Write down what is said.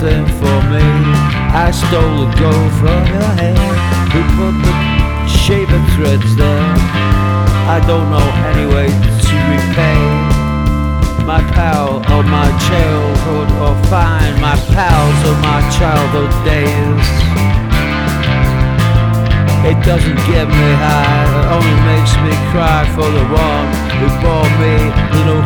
nothing for me. I stole the gold from your hair. Who put the shaver threads there? I don't know any way to repay my pal of my childhood, or find my pals of my childhood days. It doesn't get me high, it only makes me cry for the one who bought me little